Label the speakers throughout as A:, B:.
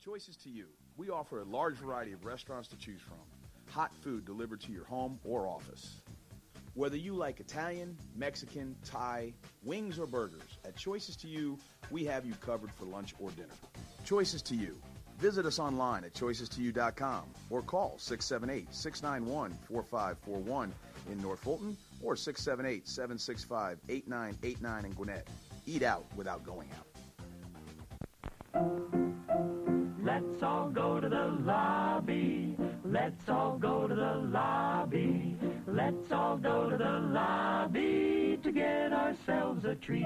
A: Choices to you. We offer a large variety of restaurants to choose from. Hot food delivered to your home or office. Whether you like Italian, Mexican, Thai, wings, or burgers, at Choices to You, we have you covered for lunch or dinner. Choices to You. Visit us online at choicestoyou.com or call 678-691-4541 in North Fulton or 678-765-8989 in Gwinnett. Eat out without going out.
B: Let's all go to the lobby. Let's all go to the lobby. Let's all go to the lobby to get ourselves a treat.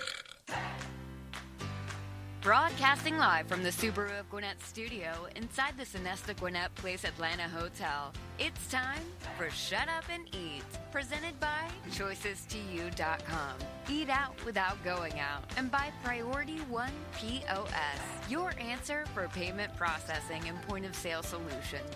C: Broadcasting live from the Subaru of Gwinnett studio inside the Sonesta Gwinnett Place Atlanta Hotel. It's time for Shut Up and Eat, presented by ChoicesToYou.com. Eat out without going out, and by Priority One POS, your answer for payment processing and point-of-sale solutions.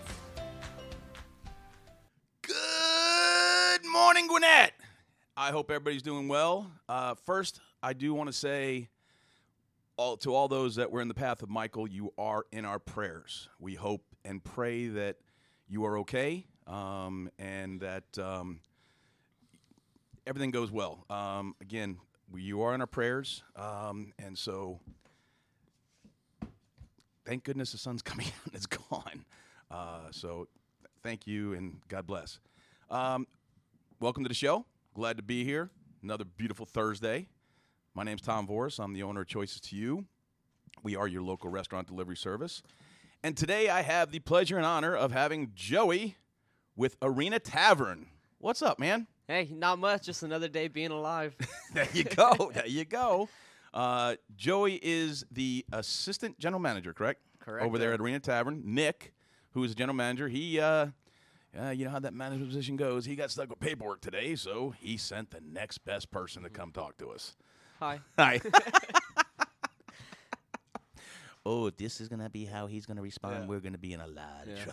A: Good morning, Gwinnett. I hope everybody's doing well. First, I do want to say to all those that were in the path of Michael, you are in our prayers. We hope and pray that you are okay and that everything goes well. Again, you are in our prayers, and so thank goodness the sun's coming out and it's gone. So thank you and God bless. Welcome to the show. Glad to be here. Another beautiful Thursday. My name's Tom Voris. I'm the owner of Choices to You. We are your local restaurant delivery service. And today I have the pleasure and honor of having Joey with Arena Tavern. What's up, man?
D: Hey, not much. Just another day being alive.
A: There you go. There you go. Joey is the assistant general manager, correct?
D: Correct.
A: Over there at Arena Tavern. Nick, who is the general manager, he, you know how that management position goes. He got stuck with paperwork today, so he sent the next best person to come talk to us.
D: Hi.
A: Hi.
E: Oh, this is going to be how he's going to respond.
A: Yeah.
E: We're going to be in a lot of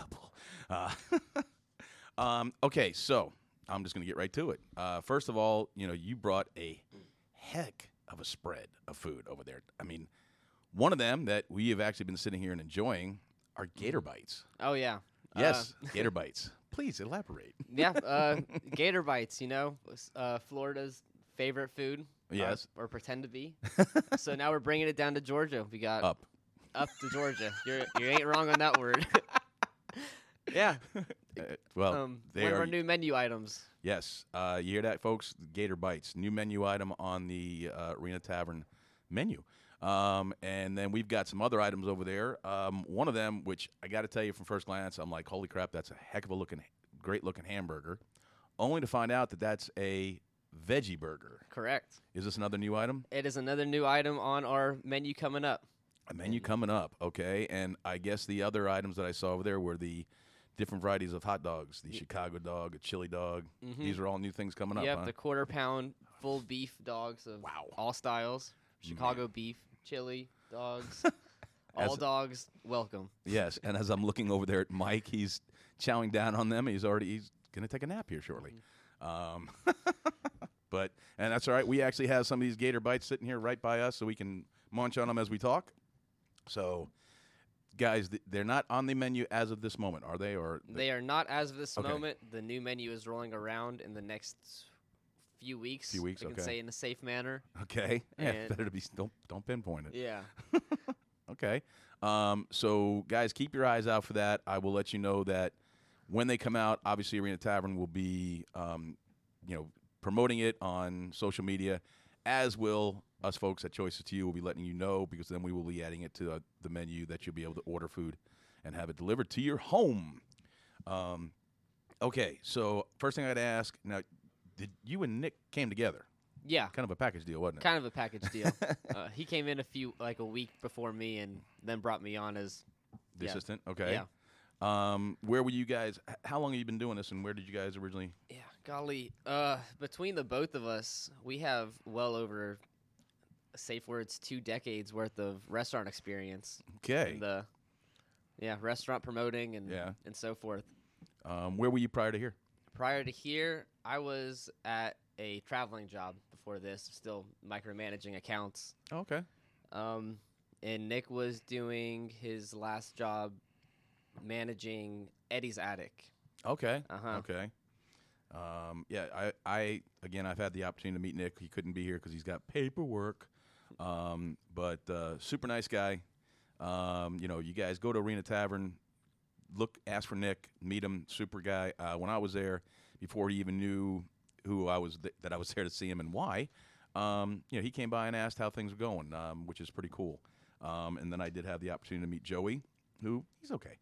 A: trouble. Okay, so I'm just going to get right to it. First of all, you brought a heck of a spread of food over there. I mean, one of them that we have actually been sitting here and enjoying are Gator Bites.
D: Oh, yeah.
A: Yes, Gator Bites. Please elaborate.
D: Yeah, Gator Bites, Florida's favorite food.
A: Yes.
D: Or pretend to be. So now we're bringing it down to Georgia. We got
A: Up
D: to Georgia. You ain't wrong on that word. Yeah.
A: Well, they
D: one
A: are
D: of our new menu items.
A: Yes. You hear that, folks? Gator Bites, new menu item on the Arena Tavern menu. And then we've got some other items over there. One of them, which I got to tell you from first glance, I'm like, holy crap, that's a heck of a great looking hamburger. Only to find out that that's a veggie burger.
D: Correct.
A: Is this another new item?
D: It is another new item on our menu coming up.
A: A menu coming up, okay. And I guess the other items that I saw over there were the different varieties of hot dogs, the Chicago dog, a chili dog.
D: Mm-hmm.
A: These are all new things coming up,
D: Yep,
A: huh?
D: the quarter-pound full beef dogs of all styles. Chicago beef, chili dogs, all dogs welcome.
A: Yes, and as I'm looking over there at Mike, he's chowing down on them. He's going to take a nap here shortly. And that's all right. We actually have some of these Gator Bites sitting here right by us so we can munch on them as we talk. So, guys, they're not on the menu as of this moment, are they?
D: They are not as of this moment. The new menu is rolling around in the next few weeks. I can say in a safe manner.
A: Okay. Yeah, better to be. Don't pinpoint it.
D: Yeah.
A: Okay. So, guys, keep your eyes out for that. I will let you know that when they come out, obviously Arena Tavern will be, promoting it on social media, as will us folks at Choices to You. Will be letting you know, because then we will be adding it to the menu that you'll be able to order food and have it delivered to your home. Okay, so first thing I'd ask, now, did you and Nick came together?
D: Yeah.
A: Kind of a package deal, wasn't it?
D: Kind of a package deal. He came in a week before me and then brought me on as
A: the assistant. Okay.
D: Yeah.
A: Where were you guys? How long have you been doing this, and where did you guys originally?
D: Yeah, golly. Between the both of us, we have well over, safe words, 2 decades worth of restaurant experience.
A: Okay.
D: Restaurant promoting and so forth.
A: Where were you prior to here?
D: Prior to here, I was at a traveling job before this, still micromanaging accounts.
A: Okay.
D: and Nick was doing his last job managing Eddie's Attic.
A: Okay.
D: Uh-huh.
A: Okay. Yeah, I've had the opportunity to meet Nick. He couldn't be here because he's got paperwork. But super nice guy. You guys go to Arena Tavern, ask for Nick, meet him, super guy. When I was there, before he even knew who I was, that I was there to see him and why, he came by and asked how things were going, which is pretty cool. And then I did have the opportunity to meet Joey, who he's okay.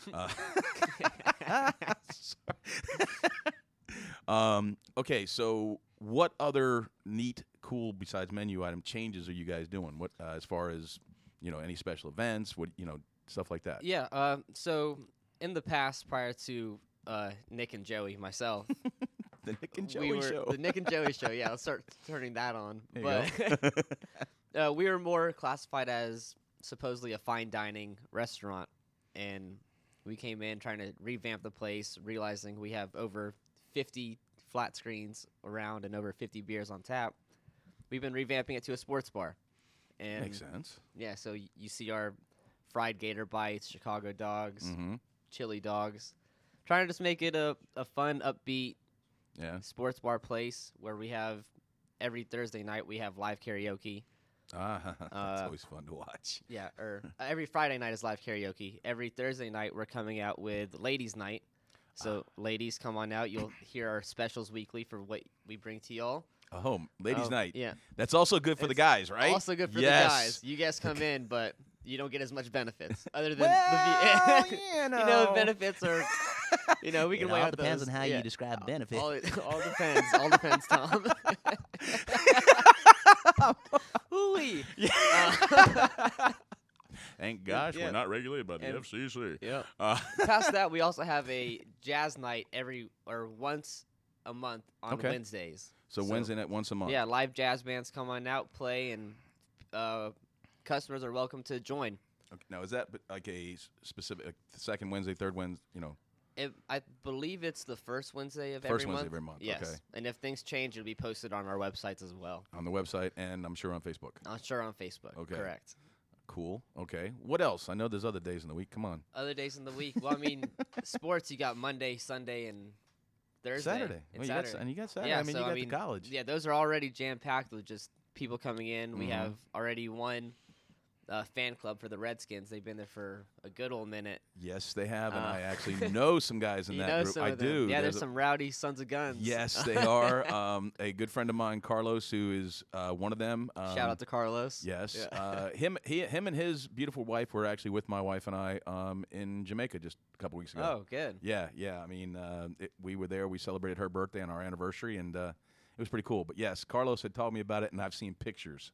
A: Okay, so what other neat, cool, besides menu item changes are you guys doing? What as far as any special events, stuff like that?
D: Yeah. So in the past, prior to Nick and Joey, myself,
A: The Nick and Joey show.
D: The Nick and Joey show. Yeah, let's start turning that on.
A: There you
D: But we were more classified as supposedly a fine dining restaurant, and we came in trying to revamp the place, realizing we have over 50 flat screens around and over 50 beers on tap. We've been revamping it to a sports bar. And
A: Makes sense.
D: yeah, so you see our fried gator bites, Chicago dogs,
A: Mm-hmm.
D: chili dogs. Trying to just make it a fun, upbeat
A: Yeah.
D: sports bar place where we have every Thursday night we have live karaoke.
A: That's always fun to watch.
D: Yeah, or every Friday night is live karaoke. Every Thursday night we're coming out with ladies' night. So ladies, come on out. You'll hear our specials weekly for what we bring to y'all.
A: Oh, ladies' night.
D: Yeah.
A: That's also good for the
D: It's
A: guys, right?
D: Also good for
A: Yes.
D: the guys. You guys come in, but you don't get as much benefits other than
A: Well,
D: the benefits are. We can
E: It
D: weigh
E: all
D: out
E: depends
D: those.
E: on how
D: Yeah.
E: you describe benefit.
D: All depends. All depends, Tom. Ooh-wee.
A: Thank gosh
D: Yeah.
A: we're not regulated by the
D: And-
A: FCC.
D: Yeah.
A: Uh,
D: Past that, we also have a jazz night once a month on
A: Okay.
D: Wednesdays.
A: so Wednesday night once a month.
D: Yeah, live jazz bands come on out, play, and customers are welcome to join.
A: Okay, now is that like a specific the second Wednesday, third Wednesday?
D: I believe it's the first Wednesday of
A: First
D: every
A: Wednesday
D: month.
A: of every month,
D: Yes.
A: okay.
D: And if things change, it'll be posted on our websites as well.
A: On the website and I'm sure on Facebook.
D: I'm sure on Facebook.
A: Okay.
D: Correct.
A: Cool. Okay. What else? I know there's other days in the week. Come on.
D: Other days in the week. Well, I mean, sports, you got Monday, Sunday, and Thursday.
A: Saturday.
D: And
A: Well,
D: Saturday.
A: and you got Saturday.
D: Yeah,
A: I mean,
D: so,
A: you got
D: I mean,
A: the college.
D: Yeah, those are already jam-packed with just people coming in. We
A: Mhm.
D: have already one fan club for the Redskins. They've been there for a good old minute.
A: Yes, they have, and
D: Uh,
A: I actually know some guys in
D: You
A: that
D: know
A: group.
D: some
A: I
D: of them.
A: do.
D: Yeah, there's
A: a-
D: some rowdy sons of guns.
A: Yes, they are. A good friend of mine, Carlos, who is one of them.
D: Shout out to Carlos.
A: Yes.
D: Yeah.
A: Him and his beautiful wife were actually with my wife and I in Jamaica just a couple weeks ago.
D: Oh, good.
A: Yeah. I mean, we were there. We celebrated her birthday and our anniversary, and it was pretty cool. But yes, Carlos had told me about it, and I've seen pictures.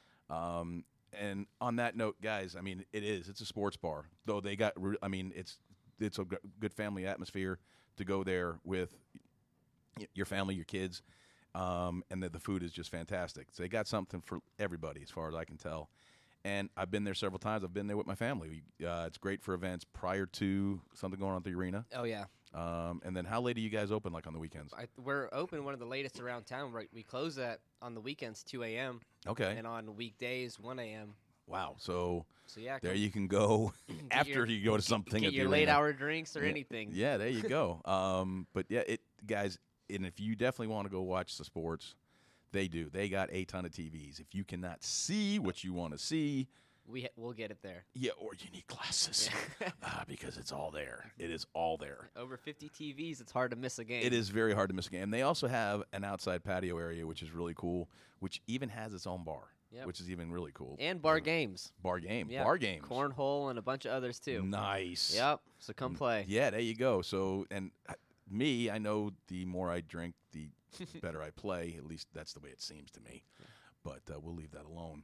A: And on that note, guys, I mean, it's a sports bar. Though they got, I mean, it's a good family atmosphere to go there with your family, your kids, and the food is just fantastic. So they got something for everybody, as far as I can tell. And I've been there several times. I've been there with my family. It's great for events prior to something going on at the arena.
D: Oh, yeah.
A: And then how late do you guys open, like on the weekends?
D: We're open one of the latest around town. We close on the weekends 2 a.m.
A: Okay.
D: and on weekdays 1 a.m.
A: Wow. So
D: So yeah,
A: there
D: come
A: you can go after
D: your-
A: you go to something
D: get
A: at the
D: your late
A: arena.
D: hour drinks or
A: Yeah.
D: anything.
A: Yeah, there you go. But yeah, guys, and if you definitely want to go watch the sports, they do. They got a ton of TVs. If you cannot see what you want to see,
D: We'll get it there.
A: yeah, or you need glasses
D: Yeah.
A: because it's all there. It is all there.
D: Over 50 TVs, it's hard to miss a game.
A: It is very hard to miss a game. They also have an outside patio area, which is really cool, which even has its own bar,
D: Yep.
A: which is even really cool.
D: And bar games.
A: Bar game.
D: Yeah.
A: Bar games.
D: Cornhole and a bunch of others too.
A: Nice.
D: Yep. So come play.
A: Yeah, there you go. So, and me, I know the more I drink, the better I play. At least that's the way it seems to me. But we'll leave that alone.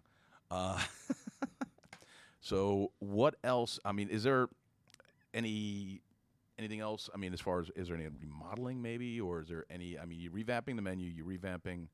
A: So, what else? I mean, is there anything else? I mean, as far as is there any remodeling maybe, or is there any? I mean, you're revamping the menu, you're revamping,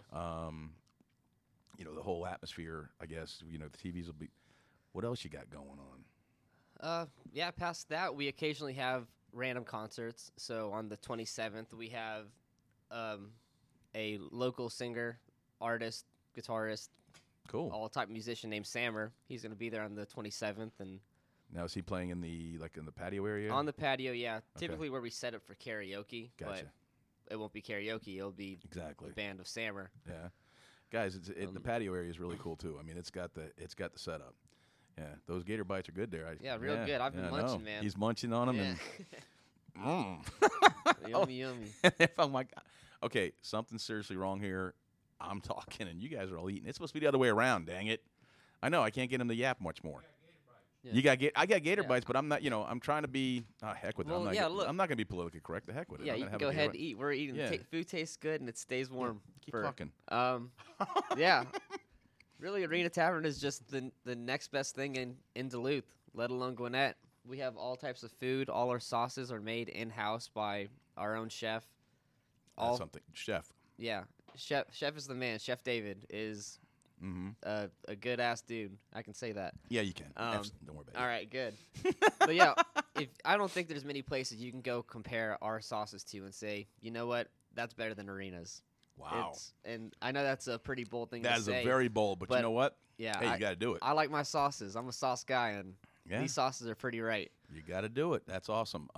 A: the whole atmosphere. I guess the TVs will be. What else you got going on?
D: Yeah, past that, we occasionally have random concerts. So on the 27th, we have a local singer, artist, guitarist,
A: Cool.
D: all-type musician named Sammer. He's going to be there on the 27th, and
A: Now is he playing in the patio area?
D: on the patio, yeah, typically where we set up for karaoke,
A: Gotcha.
D: but it won't be karaoke. It'll be
A: Exactly.
D: the band of Sammer.
A: Yeah, guys, the patio area is really cool too. I mean, it's got the setup. Yeah, those gator bites are good there.
D: Yeah, real good. I've been
A: I
D: munching,
A: know.
D: man.
A: He's munching on them,
D: Yeah.
A: and
D: Yummy, yummy.
A: oh my god. Okay, something's seriously wrong here. I'm talking, and you guys are all eating. It's supposed to be the other way around. Dang it! I know. I can't get him to yap much more.
D: Yeah.
A: I got gator
D: Yeah.
A: bites, but I'm not. I'm trying to be. Heck with it.
D: Well, yeah, look.
A: I'm not going to be politically correct. The heck with it.
D: Yeah,
A: I'm
D: you
A: gonna
D: can
A: have
D: go
A: a
D: ahead
A: gator
D: and eat. We're eating.
A: Yeah.
D: Food tastes good and it stays warm.
A: Keep talking.
D: Yeah. Really, Arena Tavern is just the next best thing in Duluth, let alone Gwinnett. We have all types of food. All our sauces are made in-house by our own chef.
A: That's something, chef.
D: Yeah. Chef is the man. Chef David is
A: Mm-hmm.
D: a good-ass dude. I can say that.
A: Yeah, you can.
D: Um,
A: Don't worry about
D: All
A: it.
D: right, good. But yeah, I don't think there's many places you can go compare our sauces to and say, you know what, that's better than Arena's.
A: Wow.
D: And I know that's a pretty bold thing
A: That
D: to
A: is
D: say.
A: a very bold, but you
D: but
A: know what?
D: yeah.
A: Hey, you got to do it.
D: I like my sauces. I'm a sauce guy, and
A: Yeah.
D: these sauces are pretty right.
A: You got to do it. That's awesome.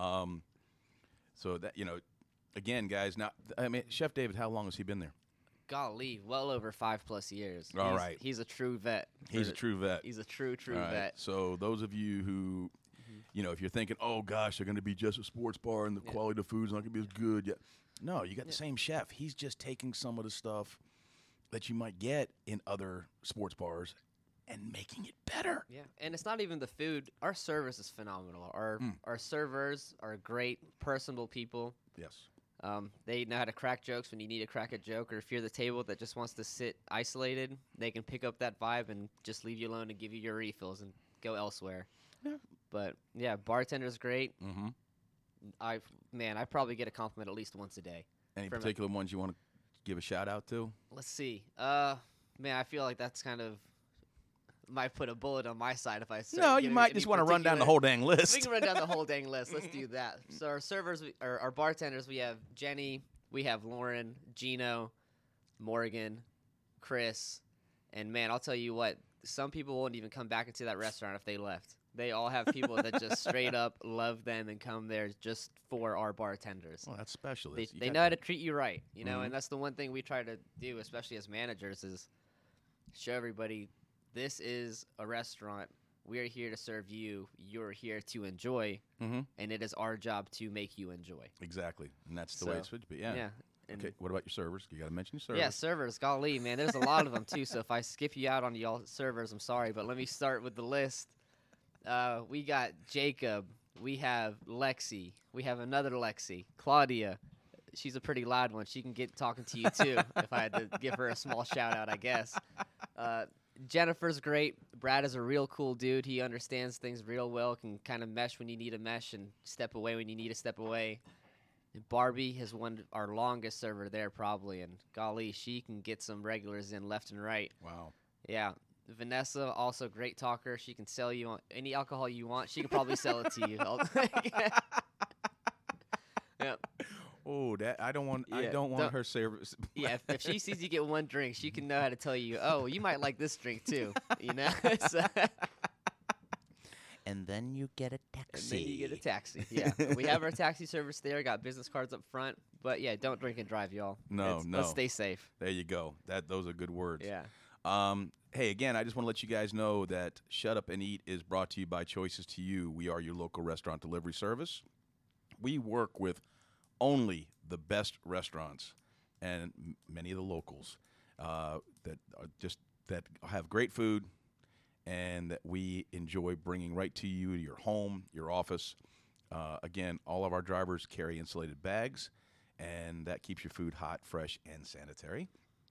A: So that again, guys. Now, I mean, Chef David, how long has he been there?
D: Golly, well over 5+ years.
A: All right.
D: He's a true vet.
A: He's a true vet.
D: He's a true
A: All right.
D: vet.
A: So those of you who, if you're thinking, oh gosh, they're going to be just a sports bar and the quality of the food's not going to be as good. Yeah. No, you got the same chef. He's just taking some of the stuff that you might get in other sports bars and making it better.
D: Yeah, and it's not even the food. Our service is phenomenal. Our servers are great, personable people.
A: Yes.
D: They know how to crack jokes when you need to crack a joke, or if you're the table that just wants to sit isolated, they can pick up that vibe and just leave you alone and give you your refills and go elsewhere.
A: Yeah.
D: But yeah, bartender's great.
A: Mm-hmm.
D: I probably get a compliment at least once a day.
A: Any
D: From a-
A: particular ones you want to give a shout out to?
D: Let's see. Man, I feel like that's kind of might put a bullet on my side if I start
A: No, you
D: giving
A: might
D: any
A: just want to run down the
D: particular-
A: whole dang list.
D: We can run down the whole dang list. Let's do that. So our servers, our bartenders, we have Jenny, we have Lauren, Gino, Morgan, Chris, and man, I'll tell you what, some people won't even come back into that restaurant if they left. They all have people that just straight up love them and come there just for our bartenders.
A: Well, that's special.
D: They know how to treat you right,
A: Mhm.
D: and that's the one thing we try to do, especially as managers, is show everybody this is a restaurant. We are here to serve you. You're here to enjoy,
A: Mm-hmm.
D: and it is our job to make you enjoy.
A: Exactly, and that's the way it
D: So,
A: should be. Yeah.
D: And
A: Okay. What about your servers? You got to mention your servers.
D: yeah, servers, golly, man, there's a lot of them too. So if I skip you out on y'all servers, I'm sorry, but let me start with the list. We got Jacob. We have Lexi. We have another Lexi, Claudia. She's a pretty loud one. She can get talking to you too. If I had to give her a small shout out, I guess. Jennifer's great. Brad is a real cool dude. He understands things real well. Can kind of mesh when you need to mesh and step away when you need to step away. And Barbie has our longest server there probably, and golly, she can get some regulars in left and right.
A: Wow.
D: Yeah. Vanessa, also great talker. She can sell you on any alcohol you want. She can probably sell it to you. Yeah.
A: Oh, that I don't want. I
D: Yeah,
A: don't want
D: don't-
A: her service.
D: Yeah, if she sees you get one drink, she can know how to tell you, oh, you might like this drink too. So,
E: And then you get a
D: and
E: taxi.
D: then you get a taxi. Yeah, we have our taxi service there. Got business cards up front. But yeah, don't drink and drive, y'all.
A: No,
D: Let's
A: no.
D: stay safe.
A: There you go. Those are good words.
D: Yeah.
A: Hey, again, I just want to let you guys know that Shut Up and Eat is brought to you by Choices to You. We are your local restaurant delivery service. We work with only the best restaurants and many of the locals that have great food and that we enjoy bringing right to you, your home, your office. Again, all of our drivers carry insulated bags, and that keeps your food hot, fresh, and sanitary.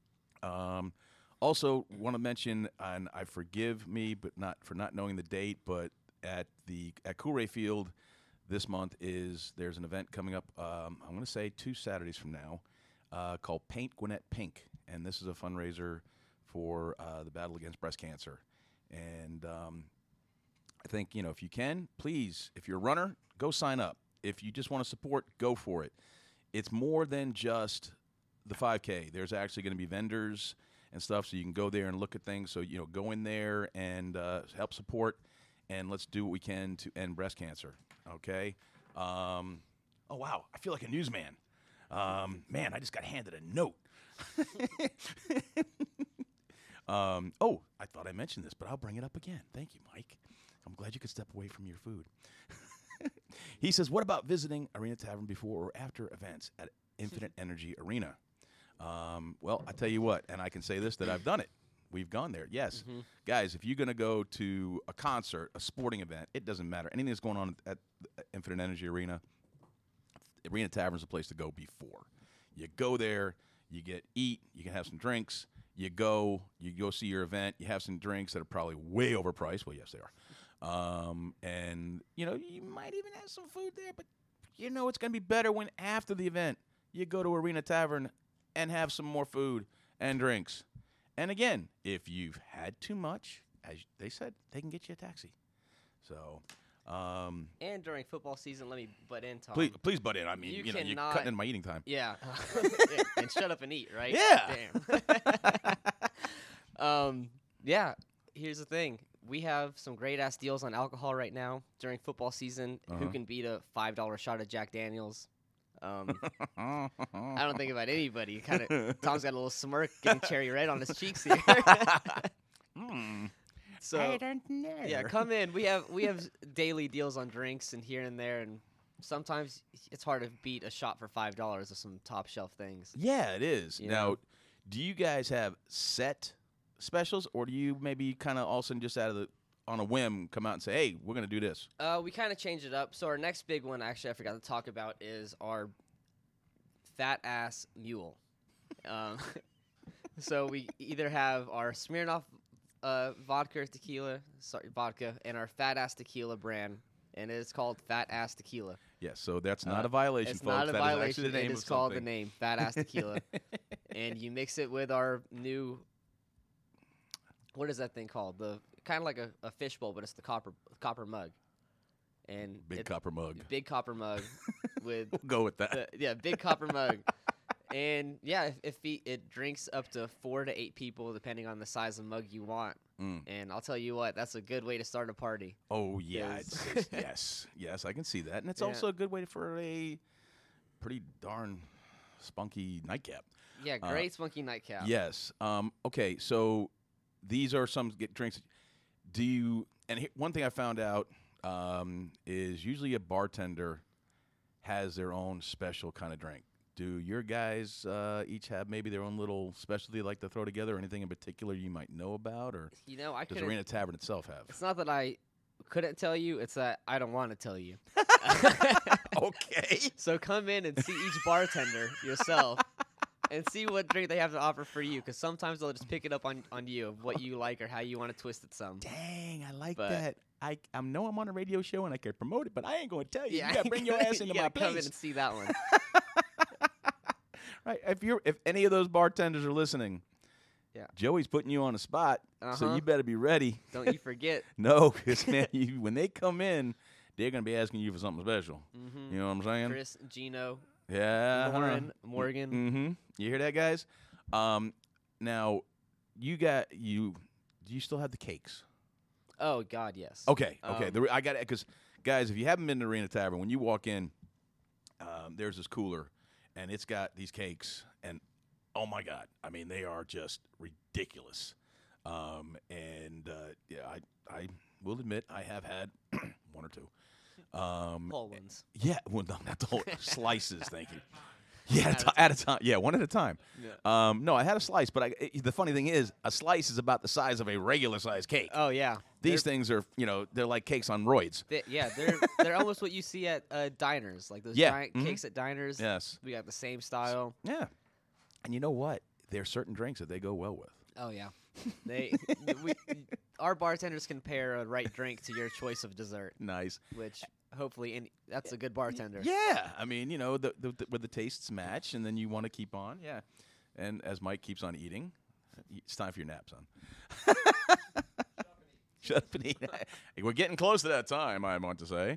A: Also, want to mention, and I forgive me, but not for not knowing the date, but at Coolray Field this month there's an event coming up. I'm going to say 2 Saturdays from now, called Paint Gwinnett Pink, and this is a fundraiser for the battle against breast cancer. And I think if you can, please, if you're a runner, go sign up. If you just want to support, go for it. It's more than just the 5K. There's actually going to be vendors and stuff, so you can go there and look at things. So, go in there and help support, and let's do what we can to end breast cancer, okay? Oh, wow, I feel like a newsman. Man, I just got handed a note. Oh, I thought I mentioned this, but I'll bring it up again. Thank you, Mike. I'm glad you could step away from your food. He says, what about visiting Arena Tavern before or after events at Infinite Energy Arena? Well, I tell you what, and I can say this, that I've done it. We've gone there, yes. Guys, if you're going to go to a concert, a sporting event, it doesn't matter. Anything that's going on at Infinite Energy Arena, Arena Tavern is a place to go before. You go there, you eat, you can have some drinks. You go see your event. You have some drinks that are probably way overpriced. Well, yes, they are. And, you might even have some food there, but it's going to be better when after the event you go to Arena Tavern and have some more food and drinks. And again, if you've had too much, as they said, they can get you a taxi. So,
D: and during football season, let me butt in, Tom.
A: please butt in. I mean, you're cutting in my eating time.
D: Yeah. And shut up and eat, right?
A: Yeah.
D: Damn. Yeah. Here's the thing. We have some great-ass deals on alcohol right now during football season. Who can beat a $5 shot of Jack Daniels? I don't think about anybody. Tom's got a little smirk getting cherry red on his cheeks here. So,
E: I don't know.
D: yeah, come in. We have daily deals on drinks and here and there, and sometimes it's hard to beat a shot for $5 of some top-shelf things.
A: Yeah, it is.
D: You
A: Now,
D: know?
A: do you guys have set specials, or do you maybe kind of all of a sudden just on a whim come out and say, hey, we're going to do this?
D: We kind of changed it up. So our next big one, actually, I forgot to talk about, is our fat-ass mule. So we either have our Smirnoff vodka, and our fat-ass tequila brand, and it's called Fat-Ass Tequila.
A: Yes, so that's not a violation,
D: It's
A: folks.
D: not a
A: That is
D: violation.
A: actually the name
D: It
A: of
D: is called the
A: something.
D: name, Fat-Ass Tequila. And you mix it with our new, what is that thing called? The kind of like a fishbowl, but it's the copper mug. And
A: Big copper mug.
D: Big copper mug with
A: We'll go with that.
D: big copper mug. And yeah, if it drinks up to 4 to 8 people depending on the size of mug you want. And I'll tell you what, that's a good way to start a party.
A: Oh, yeah.
D: Yes.
A: Yes, I can see that. And it's
D: Yeah.
A: also a good way for a pretty darn spunky nightcap.
D: Yeah, great spunky nightcap.
A: Yes. Okay, so these are some drinks. One thing I found out is usually a bartender has their own special kind of drink. Do your guys each have maybe their own little specialty they like to throw together, or anything in particular you might know about, or
D: I
A: does
D: couldn't.
A: Arena Tavern itself have?
D: It's not that I couldn't tell you; it's that I don't want to tell you.
A: Okay.
D: So come in and see each bartender yourself, and see what drink they have to offer for you. Because sometimes they'll just pick it up on you of what you like or how you want to twist it some.
A: Dang, I like
D: But-
A: that. I know I'm on a radio show and I can promote it, but I ain't going to tell you.
D: Yeah,
A: You got to bring your ass into
D: you
A: my
D: gotta come in
A: place.
D: and see that one.
A: Right. If any of those bartenders are listening,
D: Yeah.
A: Joey's putting you on the spot, so
D: Uh-huh.
A: you better be ready.
D: Don't you forget.
A: No, because man, when they come in, they're gonna be asking you for something special.
D: Mm-hmm.
A: You know what I'm saying?
D: Chris, Gino,
A: Yeah.
D: Lauren, Morgan.
A: Mm-hmm. You hear that, guys? Now, do you still have the cakes?
D: Oh God, yes.
A: Okay.
D: Um,
A: I got it because, guys, if you haven't been to Arena Tavern, when you walk in, there's this cooler, and it's got these cakes, and oh my God, I mean they are just ridiculous. I will admit I have had one or two.
D: Whole ones.
A: Yeah, well, no, not the whole slices. Thank you. Yeah, at a time. Yeah, one at a time.
D: Yeah.
A: No, I had a slice, but the funny thing is, a slice is about the size of a regular size cake.
D: Oh yeah.
A: These things are, they're like cakes on roids.
D: They're almost what you see at diners, like those
A: Yeah.
D: giant
A: Mhm.
D: cakes at diners.
A: Yes.
D: We got the same style.
A: Yeah. And you know what? There are certain drinks that they go well with.
D: Oh yeah. Our bartenders can pair a right drink to your choice of dessert,
A: Nice.
D: which hopefully that's a good bartender.
A: Yeah. I mean, where the tastes match, and then you want to keep on. Yeah. And as Mike keeps on eating, it's time for your nap, son. Shut up and eat. We're getting close to that time, I want to say.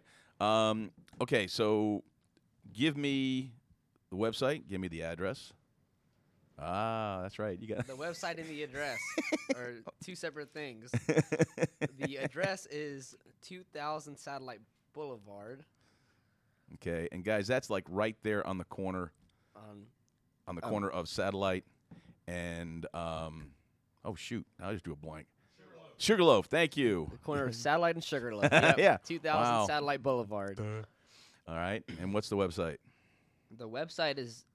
A: Okay, so give me the website. Give me the address. Ah, that's right. You got
D: The website and the address are two separate things. The address is 2000 Satellite Boulevard.
A: Okay, and guys, that's like right there on the corner, on the corner of Satellite and oh shoot, I'll just do a blank. Sugarloaf, thank you.
D: The corner of Satellite and Sugarloaf. Yep,
A: Yeah.
D: 2000
A: Wow.
D: Satellite Boulevard.
A: All right, and what's the website?
D: The website is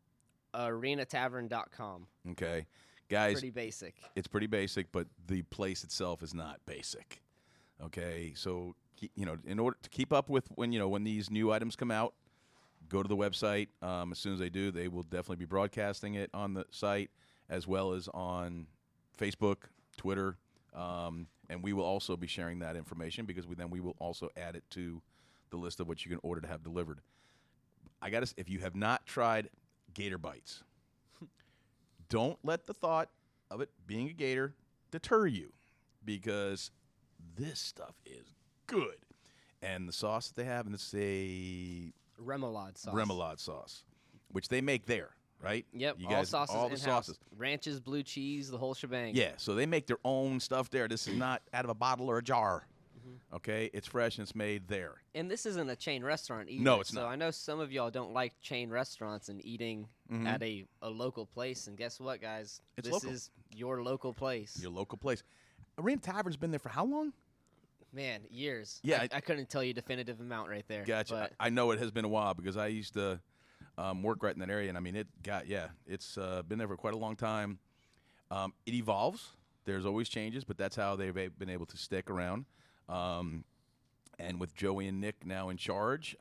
D: arenatavern.com.
A: Okay, guys,
D: Pretty basic.
A: it's pretty basic, but the place itself is not basic. Okay, so in order to keep up with when these new items come out, go to the website. As soon as they do, they will definitely be broadcasting it on the site as well as on Facebook, Twitter, and we will also be sharing that information because we will also add it to the list of what you can order to have delivered. If you have not tried Gator Bites, don't let the thought of it being a gator deter you, because this stuff is good. And the sauce that they have, and it's a
D: Remoulade sauce.
A: remoulade sauce, which they make there, right?
D: Yep,
A: You
D: all
A: guys,
D: sauces
A: all the
D: in-house.
A: sauces.
D: Ranches, blue cheese, the whole shebang.
A: Yeah, so they make their own stuff there. This is not out of a bottle or a jar. Okay, it's fresh and it's made there.
D: And this isn't a chain restaurant either.
A: No, it's
D: so
A: not.
D: I know some of y'all don't like chain restaurants and eating at a local place. And guess what, guys?
A: It's
D: this
A: local.
D: is your local place.
A: Your local place. Arena Tavern's been there for how long?
D: Man, years.
A: Yeah,
D: I couldn't tell you definitive amount right there.
A: Gotcha.
D: But
A: I know it has been a while because I used to work right in that area, and I mean, it's been there for quite a long time. It evolves. There's always changes, but that's how they've been able to stick around. And with Joey and Nick now in charge,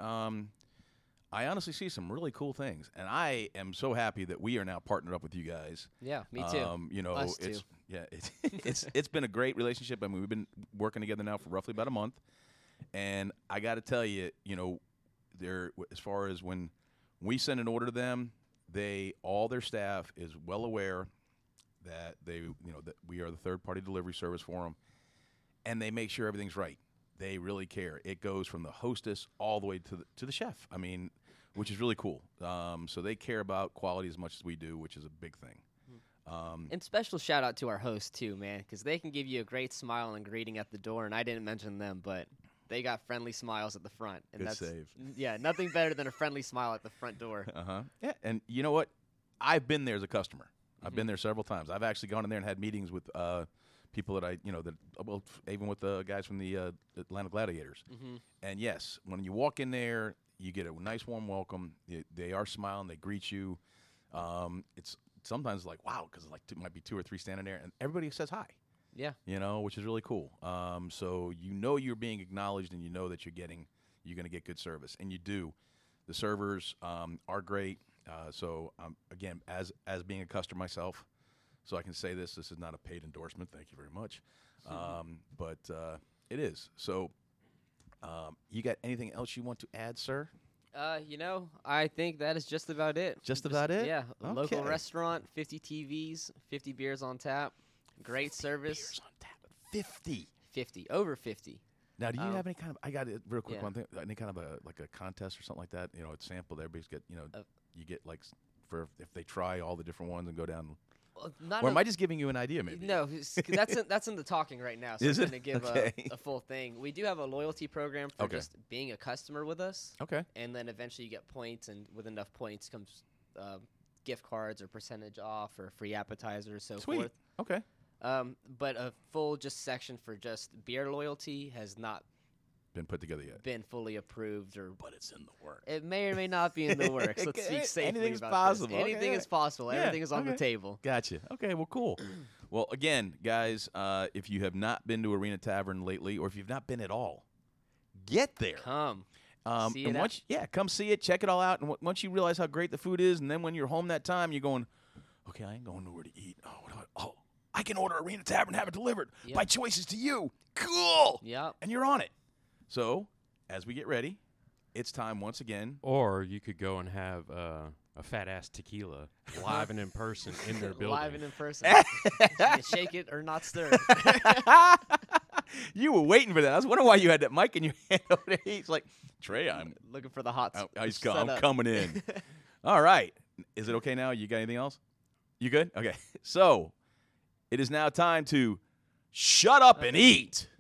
A: I honestly see some really cool things, and I am so happy that we are now partnered up with you guys.
D: yeah, me too. Us
A: It's
D: too.
A: it's been a great relationship. I mean, we've been working together now for roughly about a month, and I got to tell you, they're as far as when we send an order to them, all their staff is well aware that that we are the third-party delivery service for them, and they make sure everything's right. They really care. It goes from the hostess all the way to the chef. I mean, which is really cool. So they care about quality as much as we do, which is a big thing.
D: And special shout out to our host too, man, because they can give you a great smile and greeting at the door. And I didn't mention them, but they got friendly smiles at the front. And
A: Good
D: that's
A: save.
D: Yeah, nothing better than a friendly smile at the front door.
A: Yeah, and you know what? I've been there as a customer. I've been there several times. I've actually gone in there and had meetings with people that even with the guys from the Atlanta Gladiators. And yes, when you walk in there, you get a nice warm welcome. They are smiling. They greet you. It's sometimes like, wow, because might be 2 or 3 standing there, and everybody says hi.
D: Yeah.
A: Which is really cool. So you're being acknowledged, and you know that you're going to get good service, and you do. The servers are great. So again, as being a customer myself, so I can say this is not a paid endorsement. Thank you very much. But it is. So you got anything else you want to add, sir?
D: I think that is just about it.
A: Just about it?
D: Yeah. A local
A: Okay.
D: restaurant, 50 TVs, 50 beers on tap, great service.
A: Beers on tap. 50.
D: 50, over 50.
A: Now, do you have any kind of? I got it real quick.
D: Yeah.
A: One thing, any kind of a contest or something like that. It's sampled. Everybody's get. You get for if they try all the different ones and go down.
D: Well, not
A: Or
D: a-
A: am I just giving you an idea? Maybe.
D: No, that's in the talking right now. So
A: Is
D: I'm
A: it?
D: going to give
A: Okay.
D: a full thing. We do have a loyalty program for
A: Okay.
D: just being a customer with us,
A: Okay.
D: and then eventually you get points, and with enough points comes gift cards or percentage off or free appetizers, so
A: Sweet.
D: forth.
A: Okay.
D: But a full just section for just beer loyalty has not
A: Been put together yet.
D: been fully approved, or
A: But it's in the works.
D: it may or may not be in the works. Let's speak safely
A: Anything's
D: about
A: possible.
D: this.
A: Okay,
D: Anything
A: yeah.
D: is possible.
A: Yeah,
D: Everything is on the
A: okay.
D: table.
A: Gotcha. Okay, well, cool. Well, again, guys, if you have not been to Arena Tavern lately, or if you've not been at all, get there.
D: Come. See
A: And
D: it
A: once, come see it, check it all out, and once you realize how great the food is, and then when you're home that time, you're going, okay, I ain't going nowhere to eat. I can order Arena Tavern, have it delivered.
D: Yep.
A: By choices to you. Cool.
D: Yep.
A: And you're on it. So, as we get ready, it's time once again.
F: Or you could go and have a fat ass tequila live and in person in their building.
D: Live and in person. You can shake it or not stir.
A: You were waiting for that. I was wondering why you had that mic in your hand over there. He's like, Trey, I'm
D: Looking for the hot
A: I'm
D: setup.
A: coming in. All right. Is it okay now? You got anything else? You good? Okay. So, it is now time to shut up and eat.